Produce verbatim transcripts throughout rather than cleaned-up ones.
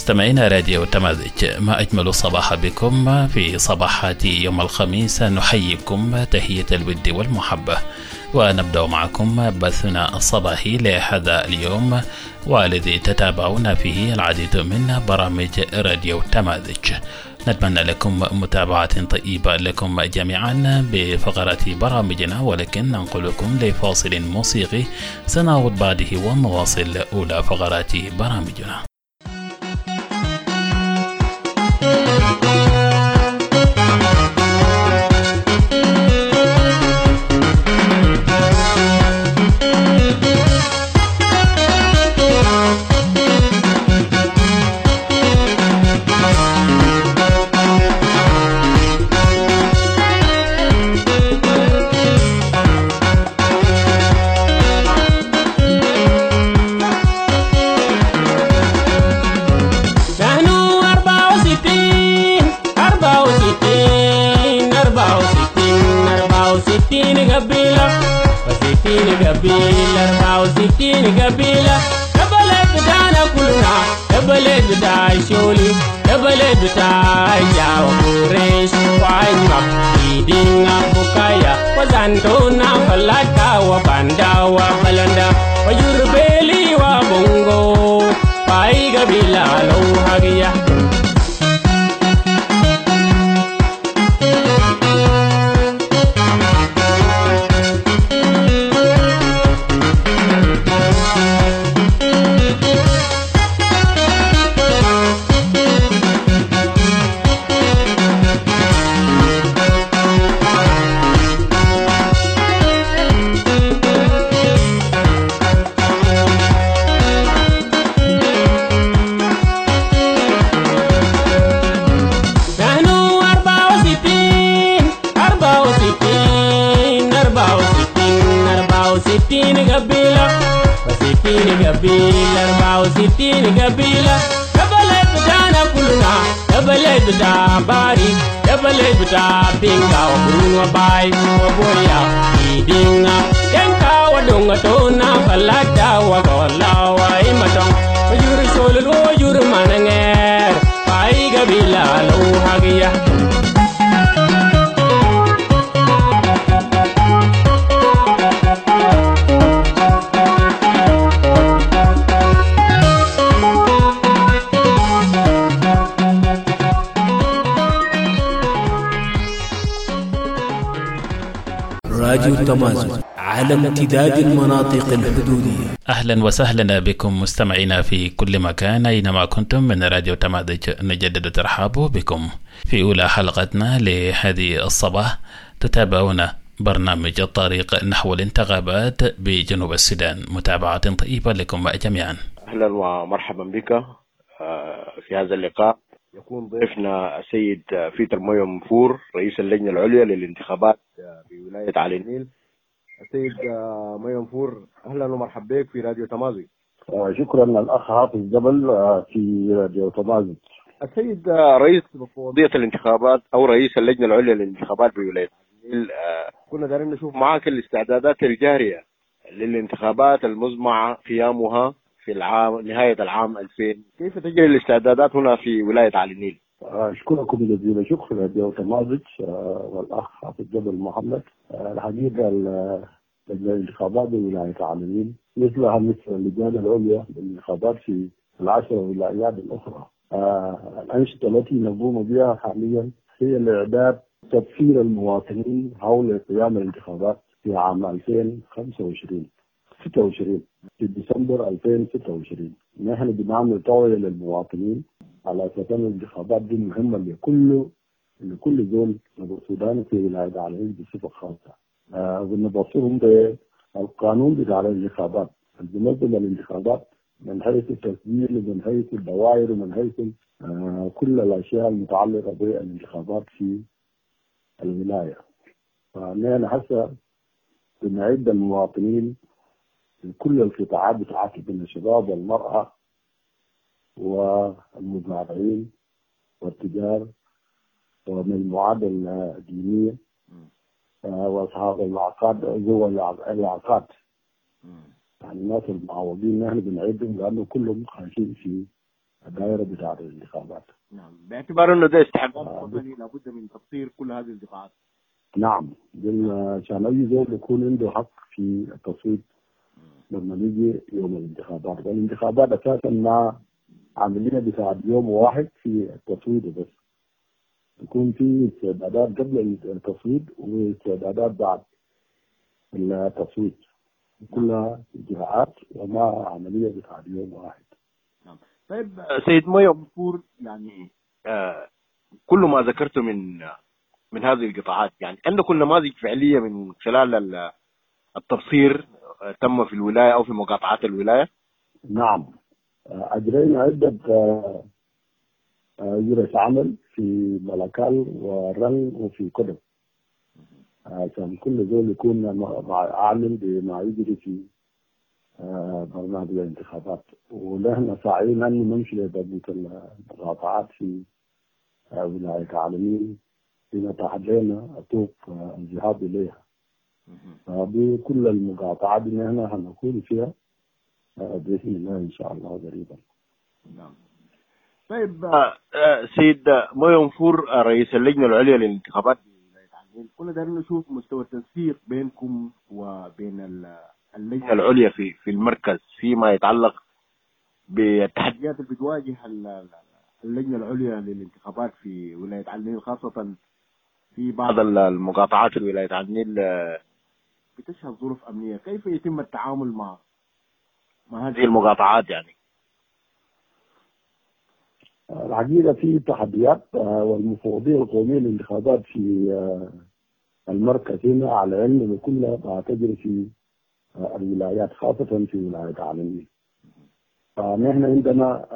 مستمعينا راديو تمازج، ما أجمل الصباح بكم في صباحات يوم الخميس. نحييكم تحية الود والمحبة، ونبدأ معكم بثنا الصباحي لهذا اليوم، والذي تتابعون فيه العديد من برامج راديو تمازج. نتمنى لكم متابعة طيبة لكم جميعا بفقرات برامجنا، ولكن ننقلكم لفاصل موسيقي سنعود بعده ونواصل أولى فقرات برامجنا. قبيلة البلد بتاعنا كلنا، البلد بتاع شولي، البلد بتاع جاو ريش وعجمة إيدينا بكايا وزانتونا فلاتا وباندا وبلندا ويوربيلي وبونغو باي قبيلة لو هاقيا. قبيلة البلد بتاعنا كلنا، البلد بتاع باري، البلد بتاع بينكا وبرون وباي وبويا إيدينا ينكا ودونغ تونا فلاتا وغولا وإيمتون ويور شولل ويور منغير باي قبيلة لو هاقيا. راديو تمازج على امتداد المناطق الحدودية. أهلا وسهلا بكم مستمعينا في كل مكان أينما كنتم من راديو تمازج. نجدد ترحاب بكم في أولى حلقتنا لهذه الصباح. تتابعون برنامج الطريق نحو الانتخابات بجنوب السودان. متابعة طيبة لكم جميعا. أهلا ومرحبا بك في هذا اللقاء. يكون ضيفنا السيد فيتر مويو منفور رئيس اللجنة العليا للانتخابات في ولاية علي النيل. السيد مويو منفور، أهلا ومرحبا بك في راديو تمازج. شكرا الأخ حافظ جبل في راديو تمازج. السيد رئيس مفوضية الانتخابات أو رئيس اللجنة العليا للانتخابات في ولاية علي النيل، كنا دارين نشوف معك الاستعدادات الجارية للانتخابات المزمع قيامها في العام نهاية العام ألفين. كيف تجري الاستعدادات هنا في ولاية علي النيل؟ أشكركم جزيلا شكر راديو تمازج والأخ حافظ جبل محمد. الحقيقة الانتخابات في ولاية علي النيل مثلها مثل اللجان العليا للانتخابات في العشر ولايات الأخرى. الأنشطة التي نقوم بها حاليا هي الإعداد تفكير المواطنين حول قيام الانتخابات في عام ألفين وخمسة وعشرين ستة وعشرين في ديسمبر ألفين وستة وعشرين. نحن بنعمل توعية للمواطنين على أساس أن الانتخابات دي مهمة لكل لكل زول سوداني في ولاية علي النيل بصفة خاصة. آه ونبصرهم بالقانون بتاع الانتخابات المنظم الانتخابات من حيث التسجيل ومن حيث الدوائر ومن حيث آه كل الأشياء المتعلقة بالانتخابات في الولاية. فنحن هسه بنعد المواطنين من كل القطاعات بتاعت بين الشباب والمرأة والمزارعين والتجار ومن المعاد الدينية واصحاب العقاد ذوي العقاد، يعني الناس المعوضين نحن بنعدهم لانه كلهم خاشين في الدائرة بتاع الانتخابات. نعم، باعتبار انه ده استحقاق وطني لابد من تفسير كل هذه القطاعات. نعم، عشان اي زول يكون عنده حق في التصويت لما نيجي يوم الانتخابات. والانتخابات اساسا ما عمليه بتاعت يوم واحد في التصويت بس، يكون في استعدادات قبل التصويت واستعدادات بعد التصويت، كلها اجراءات وما عمليه بتاعت يوم واحد. نعم. طيب سيد مويه بفور، يعني آه كل ما ذكرته من من هذه القطاعات، يعني عندكم نماذج فعليه من خلال التبصير تم في الولايه او في مقاطعات الولايه؟ نعم، اجرينا عده ورش عمل في ملكال ورنج وفي قدم عشان كل زول يكون اعلن بما يجري في برنامج الانتخابات. ونحن ساعين ان نمشي لبقيه المقاطعات في ولايه عالمين فيما تحدينا الطرق الذهاب اليها. بكل المقاطعات اللي نحن هنكون فيها باذن الله ان شاء الله قريبا. نعم. طيب سيد مويه منفور رئيس اللجنه العليا للانتخابات، كنا دايرين نشوف مستوى التنسيق بينكم وبين اللجنه العليا في في المركز فيما يتعلق بالتحديات اللي بتواجه اللجنه العليا للانتخابات في ولايه النيل، خاصه في بعض المقاطعات في ولايه النيل بتشهد ظروف امنيه. كيف يتم التعامل مع مع هذه المقاطعات؟ يعني الحقيقه في تحديات، والمفوضيه القوميه للانتخابات في المركز هنا على علم كلها تجري في الولايات، خاصه في ولايه عالمين. فنحن عندنا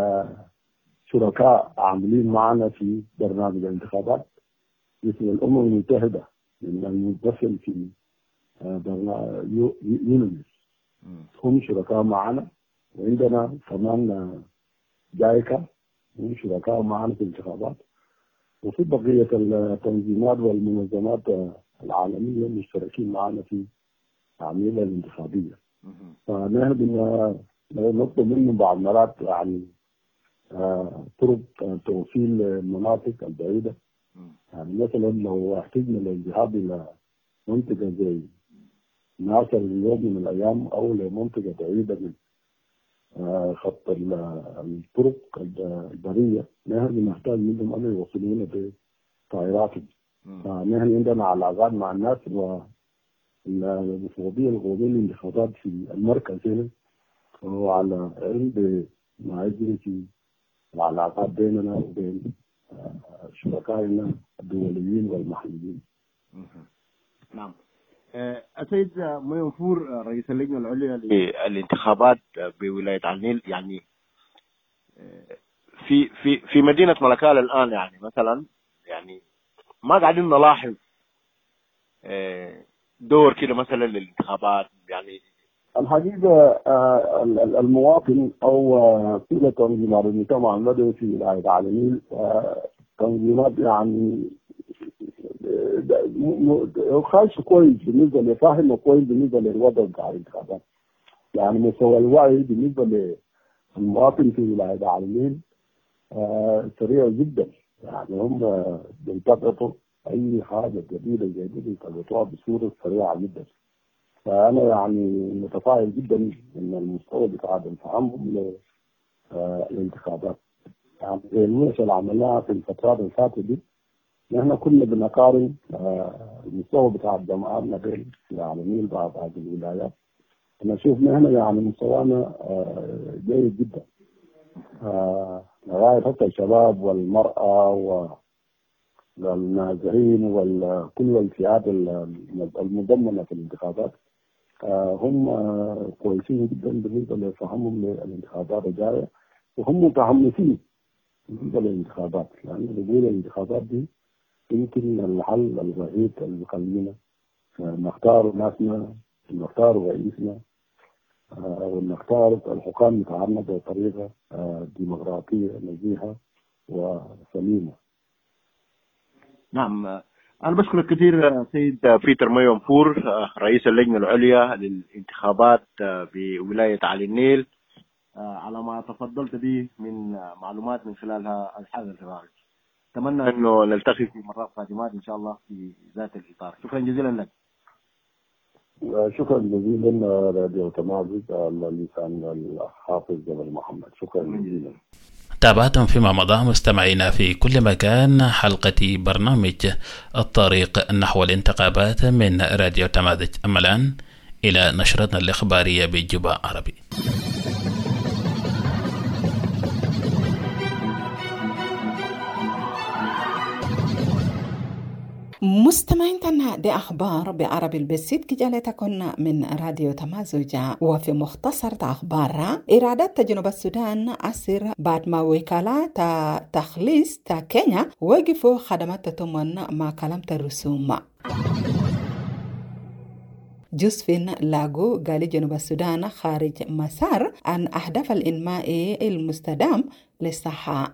شركاء عاملين معنا في برنامج الانتخابات مثل الامم المتحده المنتشر في برنامج يونس، هم شركاء معنا. وعندنا كمان جايكا هم شركاء معنا في الانتخابات، وفي بقيه التنظيمات والمنظمات العالميه مشتركين معنا في العمليه الانتخابيه. فنحن نطلب منهم بعض المرات يعني طرق توصيل المناطق البعيده. يعني مثلا لو احتجنا للذهاب الى منطقه زي ناصر اليوم من الايام او لمنطقه بعيده من خط الطرق البريه، نحن نحتاج منهم ان يوصلونا بطائراتهم. فنحن عندنا علاقات مع الناس، والمفوضيه القوميه للانتخابات في المركز هنا وعلى علم بما يجري في العلاقات بيننا وبين شركائنا الدوليين والمحليين. نعم. السيد مويه منفور رئيس اللجنه العليا للانتخابات بولايه النيل، يعني في في في مدينه ملكال الان، يعني مثلا يعني ما قاعدين نلاحظ دور كده مثلا للانتخابات. يعني الحقيقه المواطن او كل تنظيمات المجتمع المدني في ولايه العالمين تنظيمات يعني خاص كويس بالنسبه لفاهم وكويس بالنسبه للوضع بتاع الانتخابات. يعني مستوى الوعي بالنسبه للمواطن في ولايه العالمين سريع جدا. يعني هم بيلتقطوا اي حاجه جديده زي دي بيلتقطوها بصوره سريعه جدا. فانا يعني متفائل جدا ان المستوى بتاع فهمهم للانتخابات. يعني المناقشه اللي عملناها في الفترات اللي فاتت دي، نحن كنا بنقارن المستوى بتاع جماعاتنا بين العالمين بعض هذه الولايات. انا اشوف نحن يعني مستوانا جيد جدا لغايه حتى الشباب والمراه والنازحين وكل الفئات المنضمه في الانتخابات هم كويسين جدا بالنسبه لفهمهم للانتخابات الجايه، وهم متحمسين بالنسبه للانتخابات. لان بقول الانتخابات دي يمكن الحل الوحيد اللي بيخلينا نختار ناسنا، نختار رئيسنا، ونختار الحكام بتاعنا بطريقه ديمقراطيه نزيهه وسليمه. نعم، انا بشكرك كثير سيد بيتر مويه منفور رئيس اللجنه العليا للانتخابات بولايه علي النيل على ما تفضلت به من معلومات من خلال هذا البرنامج. أتمنى إنه نلتقي في مرات قادمات إن شاء الله في ذات الإطار. شكرا جزيلا لك. شكرا جزيلا راديو تمازج على لسان الحافظ جبل محمد. شكرا جزيلا. تابعتم فيما مضى مستمعينا في كل مكان حلقة برنامج الطريق نحو الانتخابات من راديو تمازج. أما الآن إلى نشرتنا الإخبارية بجوبا عربي. مستمعينا دي أخبار بعربي البسيط كجالتكن من راديو تمازج. وفي مختصر أخبار إرادات جنوب السودان أسر بعد ما وكالات تخليص تا كينيا وقفوا خدمات تتمن مع كلام الرسوم. جوزفين لاغو قال جنوب السودان خارج مسار عن أهداف الإنماء المستدام للصحة.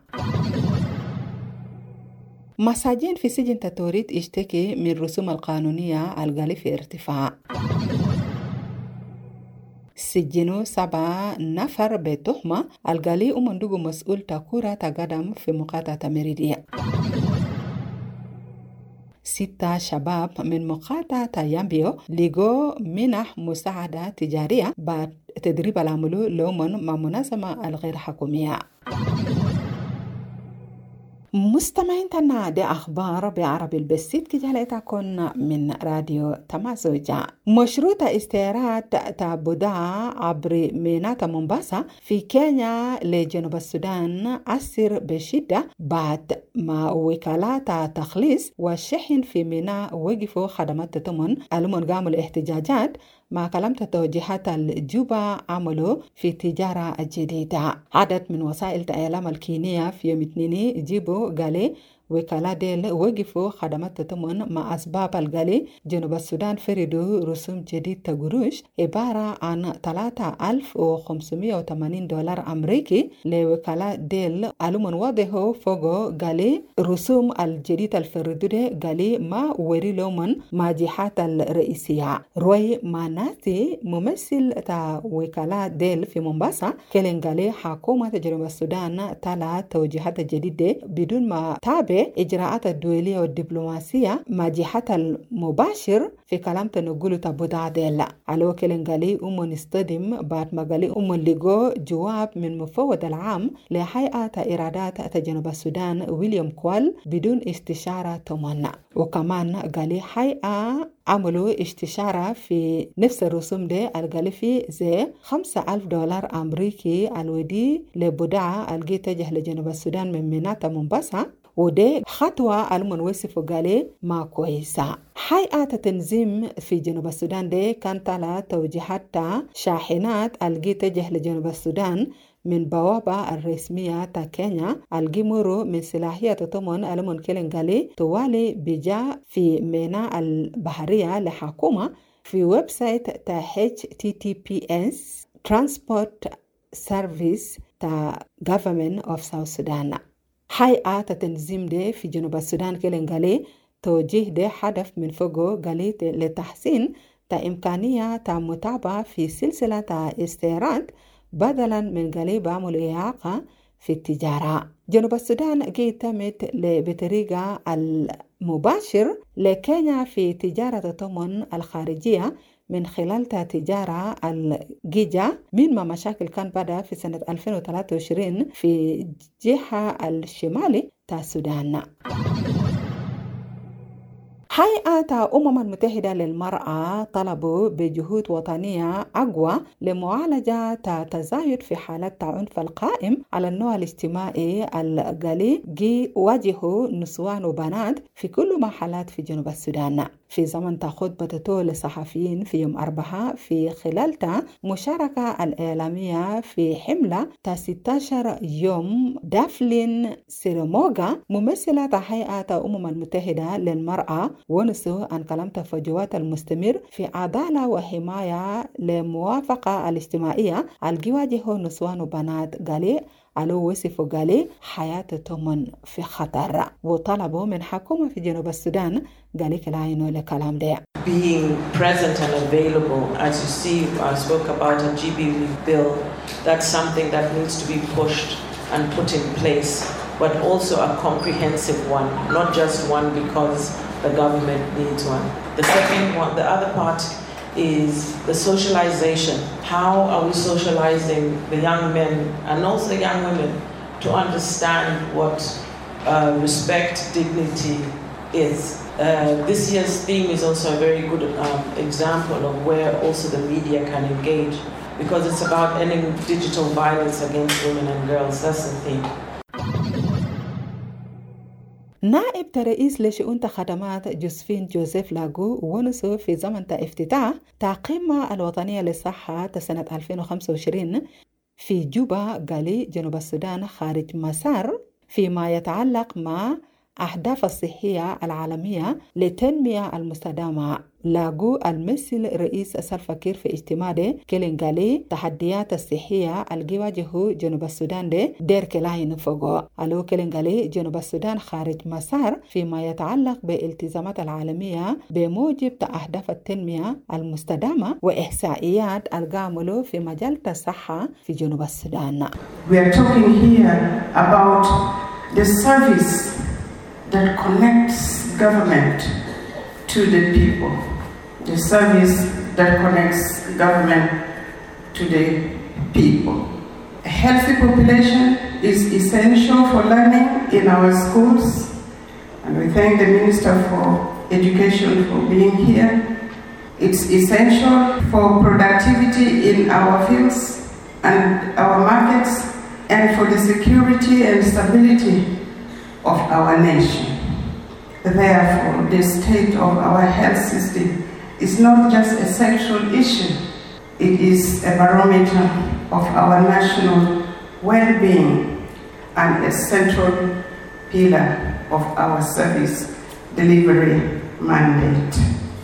مساجين في سجن تاتوريت اشتكي من الرسوم القانونية الغالية في ارتفاع. سجنوا سبعة نفر بتهمة الغالي ومندوب مسؤول تاكورا تقدم في مقاطعة ميريديا. ستة شباب من مقاطعة يامبيو لقوا منح مساعدة تجارية بعد تدريب العملو لومن مع منظمة الغير حكومية. مستمعين تنا دي أخبار بعربي البسيط كجالتكن من راديو تمازج. مشروط استيراد تابوداع عبر ميناء مومباسا في كينيا لجنوب السودان أسر بشدة بعد ما وكالات تخليص والشحن في ميناء وقفوا خدمات تتمن المنقام الاحتجاجات مع كلام توجيهات الجوبا عملوا في التجارة الجديدة. عدد من وسائل الإعلام الكينية في يوم اثنين جيبوا قالي وكالة ديل وقفوا خدمات تتمن مع أسباب الغالي جنوب السودان فريدو رسوم جديد تقروش عبارة عن ثلاثة آلاف وخمسمائة وثمانين دولار أمريكي لوكالة ديل. ألومن واضحوا فوقو قالي رسوم الجديد الفريدو دي قالي ما وري لومن مع جهات الرئيسية. روي ماناتي ممثل تا وكالة ديل في مومباسا كلن قالي حكومة جنوب السودان تلا توجيهات الجديدة بدون ما تابع إجراءات الدولية والدبلوماسية مع جهات المباشر في كلام تنقلوا تبودع ديلا. على وكلن قالي أمو نستدم بعد ما قالي أمو لقو جواب من مفوض العام لهيئة إرادات جنوب السودان ويليام كوال بدون استشارة تمنى. وكمان قالي هيئة عملوا استشارة في نفس الرسوم دي القالي في زي خمسة ألف دولار أمريكي الودي لبودعة الجي تجه لجنوب السودان من ميناء مومباسا. ودي خطوة المنوسف قالي ما كويسة. هيئة تنظيم في جنوب السودان دي كانت على توجيهات شاحنات الجي تجه لجنوب السودان من بوابة الرسمية تا كينيا الجمهور من صلاحية تطمن ألمون كيلنغالي توالي بجا في ميناء البحرية لحكومة في ويب سايت تا إتش تي تي بي إس Transport Service تا Government of South Sudan. هيئة تنظيم دي في جنوب السودان كيلنغالي توجيه دي هدف من فوقو قالي لتحسين تا إمكانية تا متابعة في سلسلة تا استيراد بدلا من قالي بعمل إعاقة في التجارة. جنوب السودان جيتمت بطريقة المباشر لكينيا في تجارة الثمن الخارجية من خلال تجارة الجيجا مما مشاكل كان بدأ في سنة ألفين وثلاثة وعشرين في جهة الشمالي تا السودان. هيئة الأمم المتحدة للمرأة طلبوا بجهود وطنية أقوى لمعالجة تزايد في حالات العنف القائم على النوع الاجتماعي القلي يواجه نسوان وبنات في كل محلات في جنوب السودان. في زمن خطبة للصحفيين في يوم أربعة في خلال مشاركة الإعلامية في حملة تا ستة عشر يوم دافلين سيرموغا ممثلة هيئة الأمم المتحدة للمرأة ونسوا عن كلام تفجوات المستمر في عدالة وحماية لموافقة الاجتماعية الجواجه نسوان وبنات قالي علو وصفوا قالي حياة تومن في خطر وطلبوا من حكومة في جنوب السودان قالي كلاينو لكلام ده. Being present and available, as you see, I spoke about a G B bill. That's something that needs to be pushed and put in place, but also a comprehensive one, not just one because the government needs one. The second one, the other part is the socialization. How are we socializing the young men and also the young women to understand what uh, respect, dignity is? Uh, this year's theme is also a very good um, example of where also the media can engage, because it's about ending digital violence against women and girls. That's the theme. نائب رئيس لشؤون خدمات جوزفين جوزيف لاغو ونسو في زمن افتتاح القمة الوطنية للصحة سنة ألفين وخمسة وعشرين في جوبا قالي جنوب السودان خارج مسار فيما يتعلق مع أهداف الصحية العالمية للتنمية المستدامة. لاغو الممثل رئيس سلفا كير في اجتماع ده كلين قالي تحديات الصحية اللي يواجهوا جنوب السودان ده دير كلاين فوقو. ألو كلين قالي جنوب السودان خارج مسار فيما يتعلق بالالتزامات العالمية بموجب أهداف التنمية المستدامة وإحصائيات القاملو في مجال الصحة في جنوب السودان. We are talking here about the service that connects government to the people, the service that connects government to the people. A healthy population is essential for learning in our schools, and we thank the Minister for Education for being here. It's essential for productivity in our fields and our markets, and for the security and stability of our nation. Therefore, the state of our health system is not just a sexual issue, it is a barometer of our national well-being and a central pillar of our service delivery mandate.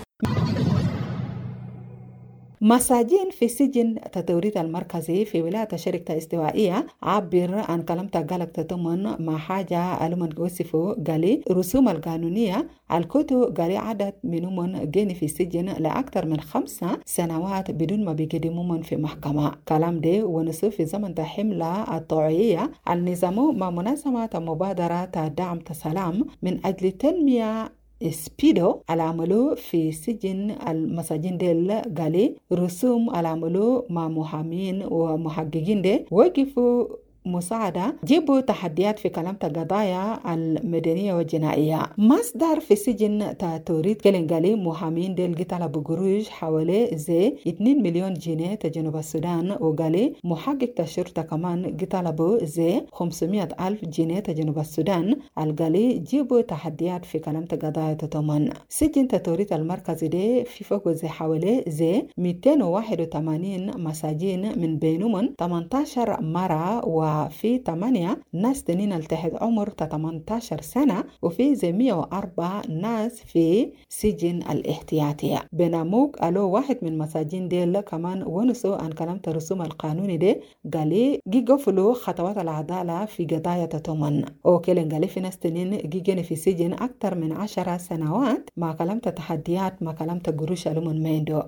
مساجين في سجن التوريد المركزي في ولاية شركة استوائية عبر عن كلام تقالك تتمن مع حاجة ألمن وصفوا قالي رسوم القانونية الكتو قالي عدد منهم جيني في السجن لأكثر من خمسة سنوات بدون ما بيقدمون في محكمة. كلام ده ونصف في زمن حملة الطوعية النظام مع منظمة مبادرة دعم السلام من أجل تنمية سبيدو العملو في سجن المساجين ديل قالي رسوم العملو مع محامين ومحققين دي وقفوا مساعدة جيبوا تحديات في كلام القضايا المدنية والجنائية. مصدر في سجن توريد كلين قالي محامين ديل قتل بقروج حوالي زي اثنين مليون جنيه تجنوب السودان، وقالي محقق الشرطة كمان قتل بو زي خمسمائة ألف جنيه تجنوب السودان. القالي جيبوا تحديات في كلام القضايا تتمن. سجن توريد المركزي دي في فوق زي حوالي زي مئتين وواحد وثمانين مساجين من بينهم ثمانية عشر مرة و في ثمانية ناس تنين تحت عمر ثمانية عشر سنة، وفي زي مئة وأربعة ناس في سجن الاحتياطية. بناموك ألو واحد من مساجين ديل كمان ونسوا عن كلام الرسوم القانوني دي قالي جيقفلوا خطوات العدالة في قضايا تتمن. وكيلن قالي في ناس تنين جيجين في سجن أكثر من عشر سنوات مع كلام تحديات مع كلام تقروش ألومن ميندو.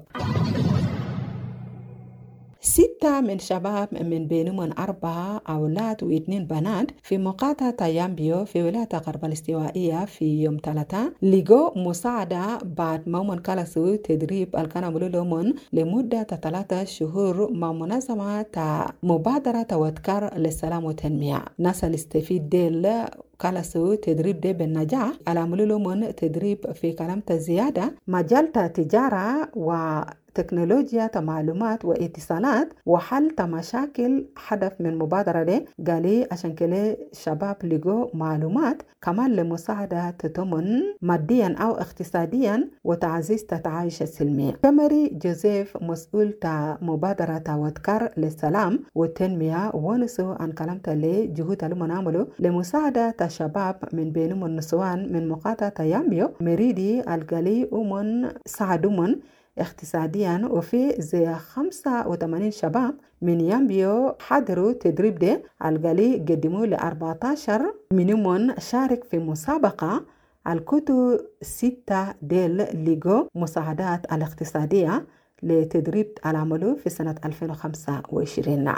ستة من شباب من بينهم أربعة أولاد واثنين بنات في مقاطعة تيامبيو في ولاية غرب الاستوائية في يوم ثلاثة لقوا مساعدة بعد ما من كالسوا تدريب الكناملو لومن لمدة ثلاثة شهور مع منظمة مبادرة وذكر للسلام والتنمية. ناس الاستفيد ديل كالسوا تدريب دي بالنجاح العملوا لهم تدريب في كلام زيادة مجال تجارة و تكنولوجيا معلومات واتصالات وحل مشاكل هدف من مبادرة دي قالي عشان كده شباب لقوا معلومات كمان لمساعدة تتمن ماديا أو اقتصاديا وتعزيز التعايش السلمي. كمري جوزيف مسؤول تا مبادرة وذكر للسلام والتنمية ونسوا عن كلامته لجهود المنعملو لمساعدة الشباب من بينهم النسوان من مقاطعة يامبيو مريدي القالي ومن ساعدومن اقتصاديا، وفي زي خمسة وثمانين شباب من يامبيو حضروا تدريب ده القالي قدموا ل أربعة عشر منهم شارك في مسابقة الكتو ستة ديل ليجو مساعدات الاقتصادية لتدريب العملو في سنة ألفين وخمسة وعشرين.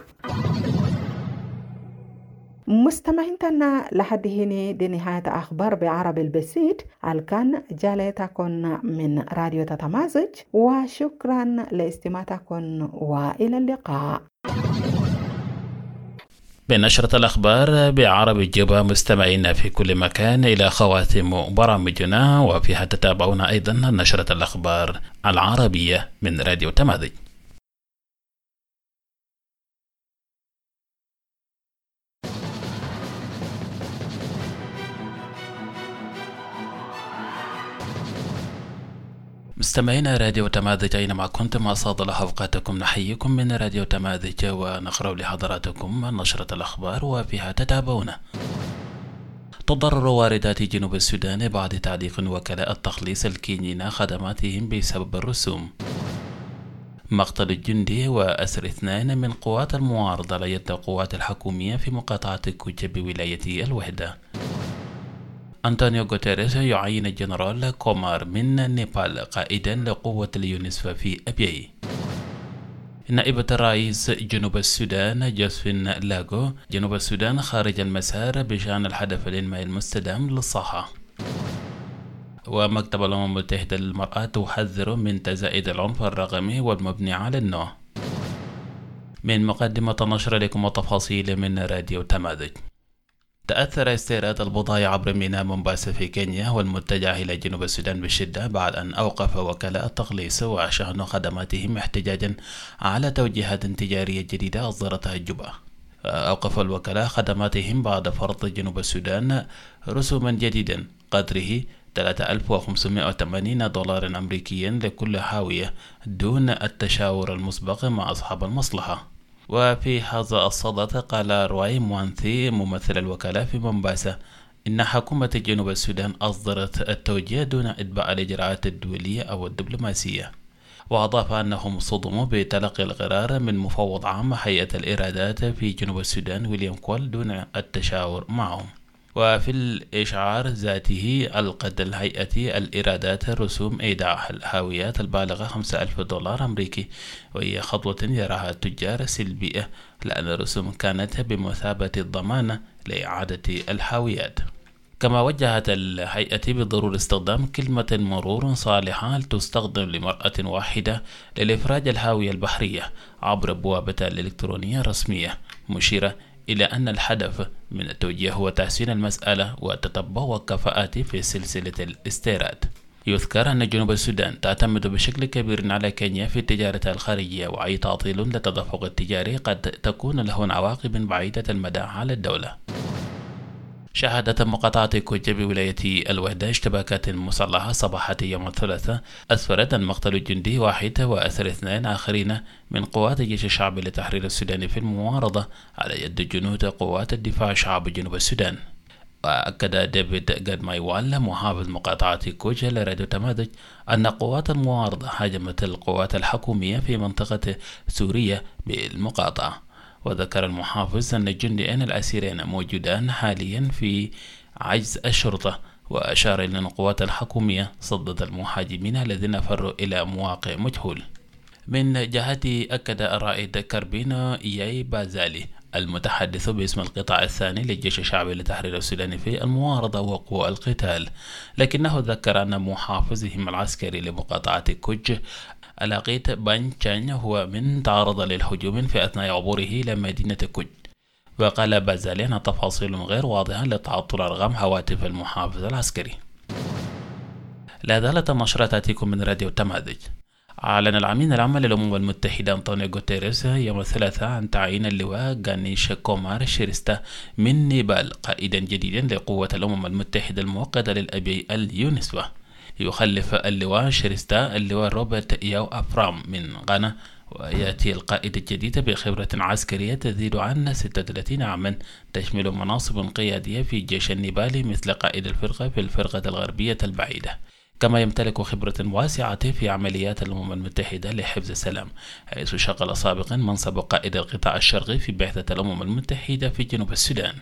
مستمعيننا لحد هنا دي نهاية أخبار بعربي البسيط الكان جالتكم من راديو تتمازج، وشكرا لاستماعتكم وإلى اللقاء. بنشرة الأخبار بعربي الجبا مستمعينا في كل مكان إلى خواتم برامجنا، وفيها تتابعون أيضا نشرة الأخبار العربية من راديو تمازج. مستمعينا راديو تمازج أينما كنتم أصاد أوقاتكم، نحييكم من راديو تمازج ونقرأ لحضراتكم نشرة الأخبار وفيها تتابعون. تضرر واردات جنوب السودان بعد تعليق وكلاء التخليص الكينيين خدماتهم بسبب الرسوم. مقتل الجندي وأسر اثنين من قوات المعارضة على يد القوات الحكومية في مقاطعة كوجة بولاية الوحدة. أنطونيو غوتيريس يعين الجنرال كومار من نيبال قائدا لقوة اليونسفا في أبيي. نائبة الرئيس جنوب السودان جوزفين لاغو جنوب السودان خارج المسار بشأن الهدف الإنمائي المستدام للصحة. ومكتب الأمم المتحدة للمرأة تحذر من تزايد العنف الرقمي والمبني على النوع. من مقدمة النشر لكم التفاصيل من راديو تمازج. تأثر استيراد البضائع عبر ميناء مومباسا في كينيا والمتجه إلى جنوب السودان بشدة بعد أن أوقف وكلاء التخليص وشحن خدماتهم احتجاجا على توجيهات تجارية جديدة أصدرتها الجبهة. أوقف الوكلاء خدماتهم بعد فرض جنوب السودان رسوما جديدا قدره ثلاثة آلاف وخمسمائة وثمانين دولار أمريكيا لكل حاوية دون التشاور المسبق مع أصحاب المصلحة. وفي هذا الصدد قال رواي موانثي ممثل الوكالة في مومباسا إن حكومة جنوب السودان أصدرت التوجيه دون إتباع الإجراءات الدولية أو الدبلوماسية، وأضاف أنهم صدموا بتلقي القرار من مفوض عام هيئة الإيرادات في جنوب السودان ويليام كول دون التشاور معهم. وفي الإشعار ذاته ألقت الهيئة الإيرادات رسوم إيداع الهاويات البالغة خمسة آلاف دولار أمريكي، وهي خطوة يراها التجار سلبية لأن الرسوم كانت بمثابة الضمانة لإعادة الهاويات. كما وجهت الهيئة بضرورة استخدام كلمة مرور صالحة تستخدم لمرأة واحدة للإفراج الهاوية البحرية عبر بوابة الإلكترونية رسمية، مشيرة إلى أن الهدف من التوجيه هو تحسين المسألة وتتبع الكفاءات في سلسلة الاستيراد. يذكر أن جنوب السودان تعتمد بشكل كبير على كينيا في التجارة الخارجية، وأي تعطيل للتدفق التجاري قد تكون له عواقب بعيدة المدى على الدولة. شهدت مقاطعة كوجة بولاية الوحدة اشتباكات مسلحة صباحة يوم الثلاثاء أسفرت عن مقتل جندي واحد وأسر اثنين آخرين من قوات الجيش الشعبي لتحرير السودان في المعارضة على يد جنود قوات الدفاع الشعب جنوب السودان. وأكد ديفيد جادمايوال محافظ مقاطعة كوجة لراديو تمازج أن قوات المعارضة هاجمت القوات الحكومية في منطقة سوريا بالمقاطعة. وذكر المحافظ أن الجنديين الأسيرين موجودان حاليا في عجز الشرطة، وأشار إلى أن القوات الحكومية صدت المهاجمين الذين فروا إلى مواقع مجهول. من جهته أكد الرائد كاربينو إياي بازالي المتحدث باسم القطاع الثاني للجيش الشعبي لتحرير السودان في المعارضة وقوى القتال، لكنه ذكر أن محافظهم العسكري لمقاطعة كوج ألاقيت بان تشان هو من تعرض للهجوم في أثناء عبوره إلى مدينة كوج. وقال بازالي أن تفاصيل غير واضحة لتعطل أرقام هواتف المحافظ العسكري. لا زالت النشرة تأتيكم من راديو تمازج. أعلن الأمين العام للأمم المتحدة أنطونيو غوتيريس يوم الثلاثاء عن تعيين اللواء غانيش كومار شيرستا من نيبال قائدا جديدا لقوة الأمم المتحدة المؤقتة للأبي اليونسفا. يخلف اللواء شيرستا اللواء روبرت ياو أفرام من غانا، ويأتي القائد الجديد بخبرة عسكرية تزيد عن ستة وثلاثين عاما تشمل مناصب قيادية في الجيش النيبالي مثل قائد الفرقة في الفرقة الغربية البعيدة. كما يمتلك خبرة واسعة في عمليات الأمم المتحدة لحفظ السلام، حيث شغل سابقا منصب قائد القطاع الشرقي في بعثة الأمم المتحدة في جنوب السودان.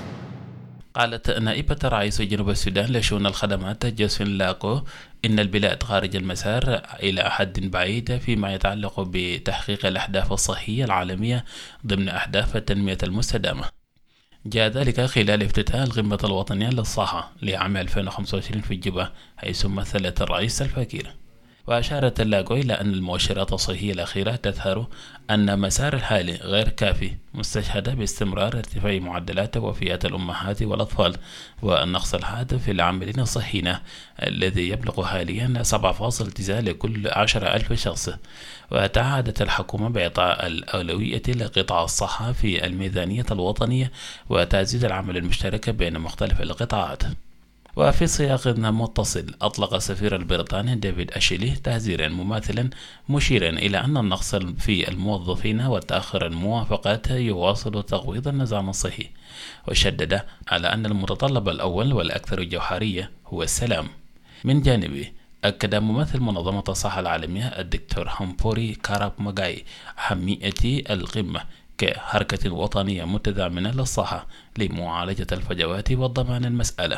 قالت نائبة رئيس جنوب السودان لشؤون الخدمات جيسون لاكو إن البلاد خارج المسار إلى حد بعيد فيما يتعلق بتحقيق الأهداف الصحية العالمية ضمن أهداف التنمية المستدامة. جاء ذلك خلال افتتاح القمة الوطنية للصحة لعام ألفين وخمسة وعشرين في الجبهة، حيث مثلت الرئيس الفكير. وأشارت اللاغو إلى أن المؤشرات الصحية الأخيرة تظهر أن مسار الحالي غير كافي، مستشهدة باستمرار ارتفاع معدلات وفيات الأمهات والأطفال والنقص الحاد في العاملين الصحيين الذي يبلغ حاليا سبعة فاصلة تسعة لكل عشرة ألف شخص. وتعهدت الحكومة بإعطاء الأولوية لقطاع الصحة في الميزانية الوطنية وتعزيز العمل المشترك بين مختلف القطاعات. وفي سياق متصل أطلق السفير البريطاني ديفيد أشيلي تحذيرا مماثلا مشيرا إلى أن النقص في الموظفين وتأخر الموافقات يواصل تقويض النظام الصحي، وشدد على أن المتطلب الأول والأكثر جوهرية هو السلام. من جانبه أكد ممثل منظمة الصحة العالمية الدكتور همبوري كاراب ماغاي أهمية القمة كحركة وطنية متضامنة للصحة لمعالجة الفجوات وضمان المسألة.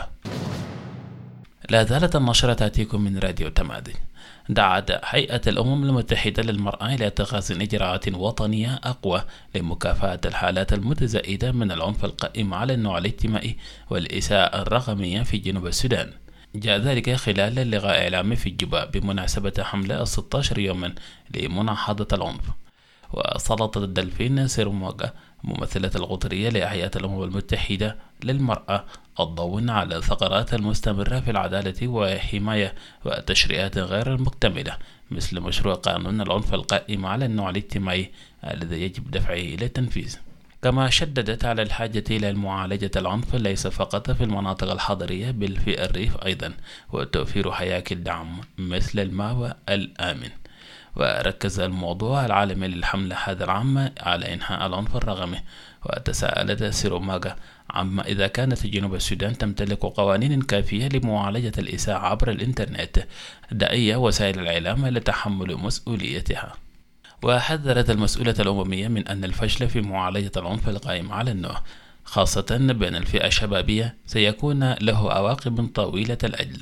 لا زالت النشرة تأتيكم من راديو تمازج. دعت هيئة الأمم المتحدة للمرأة إلى اتخاذ إجراءات وطنية أقوى لمكافحة الحالات المتزايدة من العنف القائم على النوع الاجتماعي والإساءة الرقمية في جنوب السودان. جاء ذلك خلال اللقاء العام في الجبهة بمناسبة حملة ستة عشر يوما لمناهضة العنف. وسلطت الدلفين سيروموغا ممثلة القطرية لهيئة الأمم المتحدة للمرأة الضوء على الثغرات المستمرة في العدالة وحماية وتشريعات غير المكتملة مثل مشروع قانون العنف القائم على النوع الاجتماعي الذي يجب دفعه إلى التنفيذ. كما شددت على الحاجة إلى معالجة العنف ليس فقط في المناطق الحضرية بل في الريف أيضا، وتوفير هياكل دعم مثل الماء الآمن. وركز الموضوع العالمي للحملة هذا العام على إنهاء العنف الرقمي. وتساءلت سيروماغا عما إذا كانت جنوب السودان تمتلك قوانين كافية لمعالجة الإساءة عبر الإنترنت، داعية وسائل الإعلام لتحمل مسؤوليتها. وحذرت المسؤولة الأممية من أن الفشل في معالجة العنف القائم على النوع خاصة بين الفئة الشبابية سيكون له عواقب طويلة الأجل.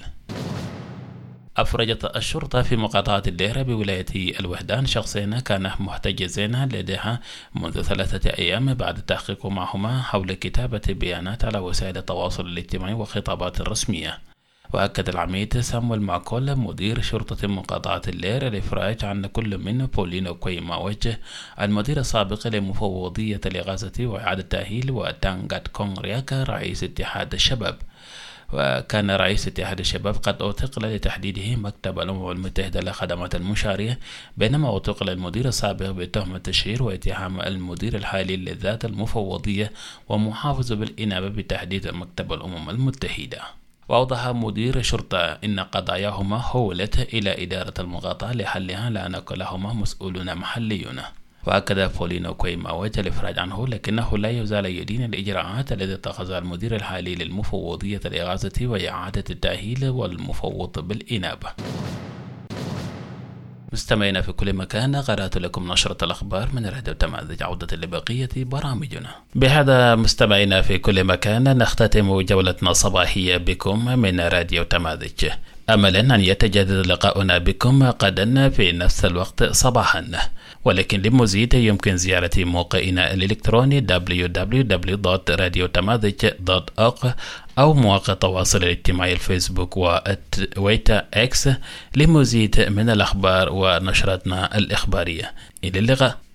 أفرجت الشرطة في مقاطعة الديرة بولاية الوهدان شخصين كانا محتجزين لديها منذ ثلاثة أيام بعد التحقيق معهما حول كتابة بيانات على وسائل التواصل الاجتماعي وخطابات رسمية. وأكد العميد سامويل ماكول مدير شرطة مقاطعة اللير الإفراج عن كل من بولينو كويما وجه المدير السابق لمفوضية الإغاثة وإعادة التأهيل وتانغات كونغرياكا رئيس اتحاد الشباب. وكان رئيس اتحاد الشباب قد أعتقل لتحديده مكتب الأمم المتحدة للخدمات المشارية، بينما أعتقل المدير السابق بتهمة تشهير واتهام المدير الحالي لذات المفوضية ومحافظ بالإنابة بتحديد مكتب الأمم المتحدة. وأوضح مدير الشرطة إن قضاياهما حولت إلى إدارة المقاطعة لحلها لأن كلاهما مسؤولون محليون. وأكد بولينو كويما وجه الإفراج عنه، لكنه لا يزال يدين الإجراءات التي اتخذها المدير الحالي للمفوضية الإغاثة وإعادة التأهيل والمفوض بالإنابة. مستمعينا في كل مكان، قرأت لكم نشرة الأخبار من راديو تمازج. عودة لبقية برامجنا. بهذا مستمعينا في كل مكان نختتم جولتنا الصباحية بكم من راديو تمازج، أملا أن يتجدد لقاؤنا بكم غدا في نفس الوقت صباحا. ولكن للمزيد يمكن زيارة موقعنا الإلكتروني دبليو دبليو دبليو دوت راديو تمازج دوت أورغ أو مواقع التواصل الاجتماعي الفيسبوك وتويتر إكس لمزيد من الأخبار ونشراتنا الإخبارية. إلى اللقاء.